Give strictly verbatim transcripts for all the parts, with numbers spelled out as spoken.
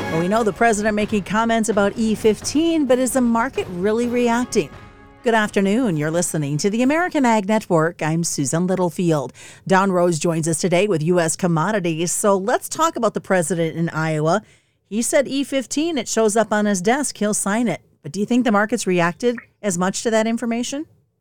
Well, we know the president making comments about E fifteen, but is the market really reacting? Good afternoon. You're listening to the American Ag Network. I'm Susan Littlefield. Don Rose joins us today with U S commodities. So let's talk about the president in Iowa. He said E fifteen, it shows up on his desk. He'll sign it. But do you think the market's reacted as much to that information?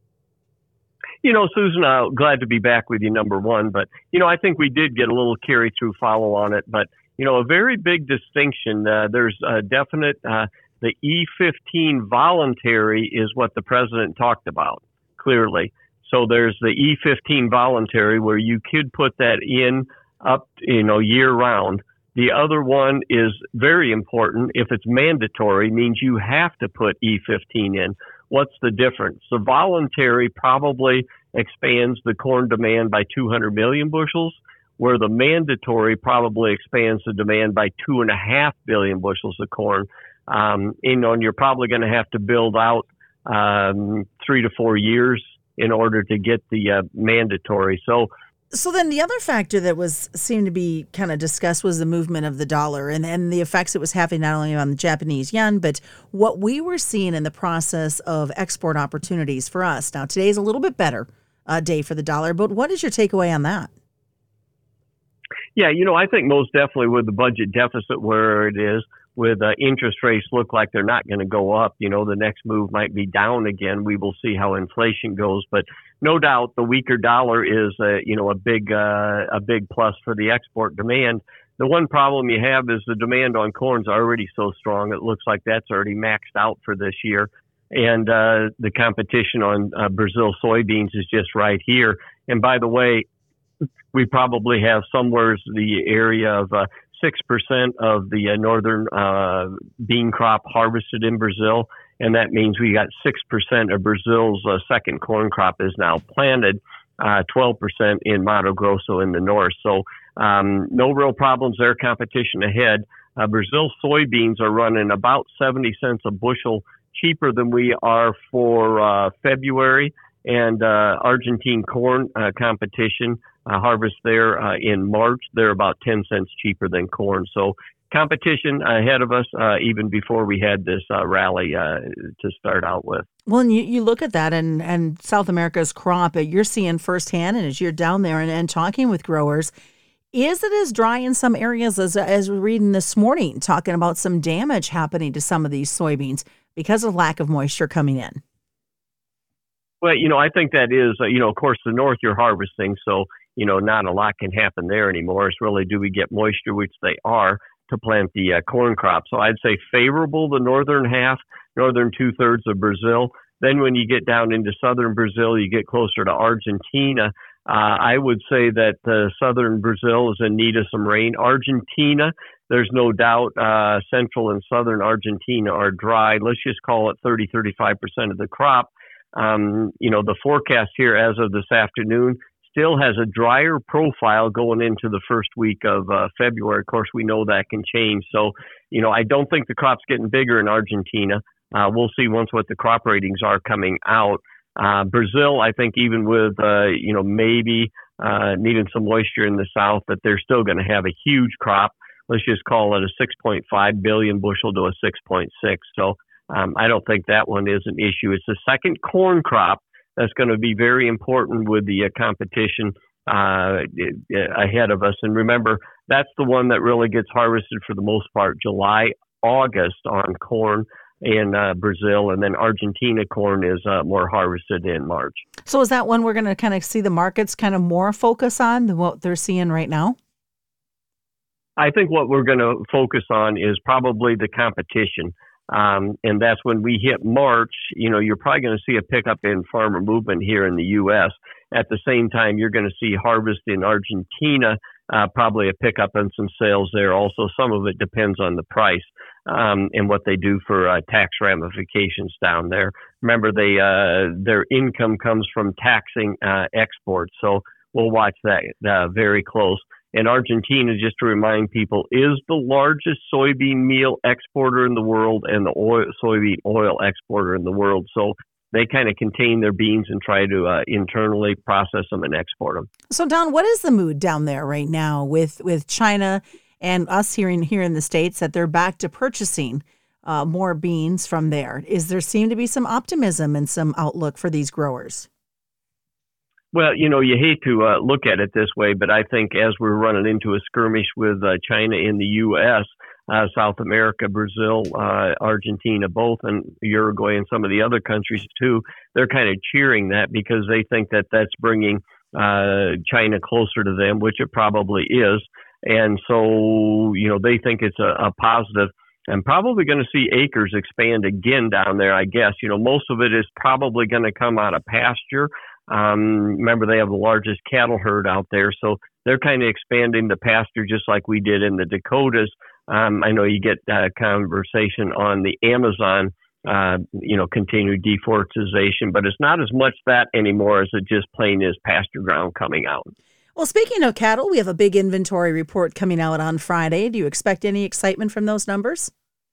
You know, Susan, I'm glad to be back with you, number one. But, you know, I think we did get a little carry-through follow on it. But, you know, a very big distinction. Uh, there's a definite, uh, the E fifteen voluntary is what the president talked about, clearly. So there's the E fifteen voluntary where you could put that in up, you know, year-round. The other one is very important. If it's mandatory, means you have to put E fifteen in. What's the difference? The voluntary probably expands the corn demand by two hundred million bushels, where the mandatory probably expands the demand by two and a half billion bushels of corn. Um, you know, and you're probably going to have to build out um, three to four years in order to get the uh, mandatory. So, So then the other factor that was seemed to be kind of discussed was the movement of the dollar and, and the effects it was having not only on the Japanese yen, but what we were seeing in the process of export opportunities for us. Now, today is a little bit better uh, day for the dollar, but what is your takeaway on that? Yeah, you know, I think most definitely with the budget deficit where it is, with uh, interest rates look like they're not going to go up, you know, the next move might be down again. We will see how inflation goes, but no doubt the weaker dollar is, uh, you know, a big, uh, a big plus for the export demand. The one problem you have is the demand on corn's already so strong. It looks like that's already maxed out for this year. And uh, the competition on uh, Brazil soybeans is just right here. And by the way, we probably have somewhere the area of uh, six percent of the uh, northern uh, bean crop harvested in Brazil. And that means we got six percent of Brazil's uh, second corn crop is now planted, uh, twelve percent in Mato Grosso in the north. So um, no real problems there, competition ahead. Uh, Brazil soybeans are running about seventy cents a bushel cheaper than we are for uh, February. And uh, Argentine corn uh, competition uh, harvest there uh, in March, they're about ten cents cheaper than corn. So competition ahead of us uh, even before we had this uh, rally uh, to start out with. Well, and you, you look at that and, and South America's crop, you're seeing firsthand, and as you're down there and, and talking with growers, is it as dry in some areas as, as we're reading this morning, talking about some damage happening to some of these soybeans because of lack of moisture coming in? Well, you know, I think that is, uh, you know, of course, the north you're harvesting, so, you know, not a lot can happen there anymore. It's really, do we get moisture, which they are, to plant the uh, corn crop. So I'd say favorable, the northern half, northern two-thirds of Brazil. Then when you get down into southern Brazil, you get closer to Argentina. Uh, I would say that uh, southern Brazil is in need of some rain. Argentina, there's no doubt uh, central and southern Argentina are dry. Let's just call it thirty, thirty-five percent of the crop. Um, you know, the forecast here as of this afternoon still has a drier profile going into the first week of uh, February. Of course, we know that can change. So, you know, I don't think the crop's getting bigger in Argentina. Uh, we'll see once what the crop ratings are coming out. Uh, Brazil, I think even with, uh, you know, maybe uh, needing some moisture in the south, that they're still going to have a huge crop. Let's just call it a six point five billion bushel to a six point six. So, Um, I don't think that one is an issue. It's the second corn crop that's going to be very important with the uh, competition uh, ahead of us. And remember, that's the one that really gets harvested for the most part July, August on corn in uh, Brazil, and then Argentina corn is uh, more harvested in March. So is that one we're going to kind of see the markets kind of more focus on than what they're seeing right now? I think what we're going to focus on is probably the competition. Um, and that's when we hit March, you know, you're probably going to see a pickup in farmer movement here in the U S. At the same time, you're going to see harvest in Argentina, uh, probably a pickup in some sales there. Also, some of it depends on the price um, and what they do for uh, tax ramifications down there. Remember, they uh, their income comes from taxing uh, exports. So we'll watch that uh, very close. And Argentina, just to remind people, is the largest soybean meal exporter in the world and the oil, soybean oil exporter in the world. So they kind of contain their beans and try to uh, internally process them and export them. So, Don, what is the mood down there right now with, with China and us hearing here in the States that they're back to purchasing uh, more beans from there. Is there seem to be some optimism and some outlook for these growers? Well, you know, you hate to uh, look at it this way, but I think as we're running into a skirmish with uh, China in the U S, uh, South America, Brazil, uh, Argentina, both, and Uruguay and some of the other countries too, they're kind of cheering that because they think that that's bringing uh, China closer to them, which it probably is. And so, you know, they think it's a, a positive. I'm probably going to see acres expand again down there, I guess. You know, most of it is probably going to come out of pasture. Um, remember, they have the largest cattle herd out there, so they're kind of expanding the pasture just like we did in the Dakotas. Um, I know you get uh, conversation on the Amazon, uh, you know, continued deforestation, but it's not as much that anymore as it just plain is pasture ground coming out. Well, speaking of cattle, we have a big inventory report coming out on Friday. Do you expect any excitement from those numbers?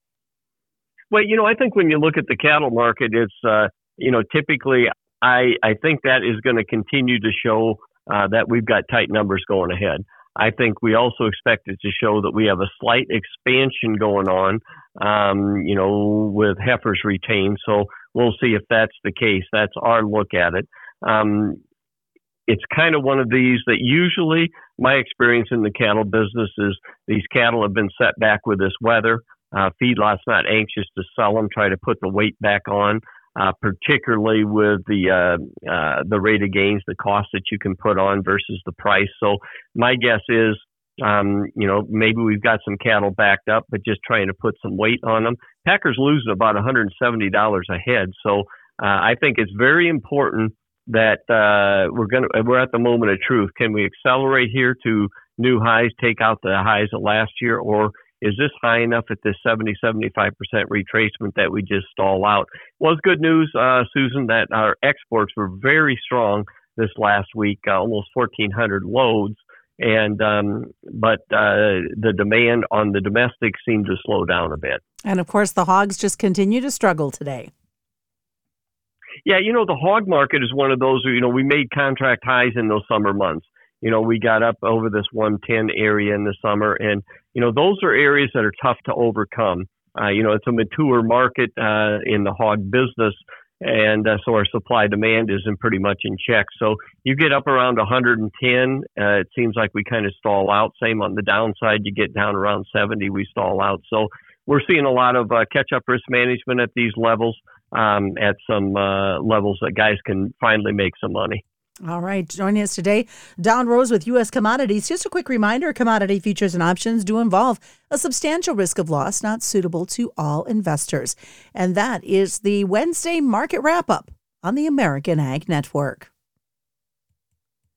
Well, you know, I think when you look at the cattle market, it's, uh, you know, typically I, I think that is going to continue to show uh, that we've got tight numbers going ahead. I think we also expect it to show that we have a slight expansion going on, um, you know, with heifers retained. So we'll see if that's the case. That's our look at it. Um, it's kind of one of these that usually my experience in the cattle business is these cattle have been set back with this weather. Uh, feedlots not anxious to sell them, try to put the weight back on. Uh, particularly with the uh, uh, the rate of gains, the cost that you can put on versus the price. So my guess is, um, you know, maybe we've got some cattle backed up, but just trying to put some weight on them. Packers losing about one hundred seventy dollars a head. So uh, I think it's very important that uh, we're going to we're at the moment of truth. Can we accelerate here to new highs, take out the highs of last year, or is this high enough at this seventy, seventy-five percent retracement that we just stall out? Well, it's good news, uh, Susan, that our exports were very strong this last week, uh, almost fourteen hundred loads. And um, but uh, the demand on the domestic seemed to slow down a bit. And of course, the hogs just continue to struggle today. Yeah, you know, the hog market is one of those, you know, we made contract highs in those summer months. You know, we got up over this one ten area in the summer, and you know, those are areas that are tough to overcome. Uh, you know, it's a mature market uh, in the hog business, and uh, so our supply demand isn't pretty much in check. So you get up around one hundred ten, uh, it seems like we kind of stall out. Same on the downside, you get down around seventy, we stall out. So we're seeing a lot of uh, catch-up risk management at these levels, um, at some uh, levels that guys can finally make some money. All right. Joining us today, Don Rose with U S Commodities. Just a quick reminder, commodity futures and options do involve a substantial risk of loss not suitable to all investors. And that is the Wednesday market wrap-up on the American Ag Network.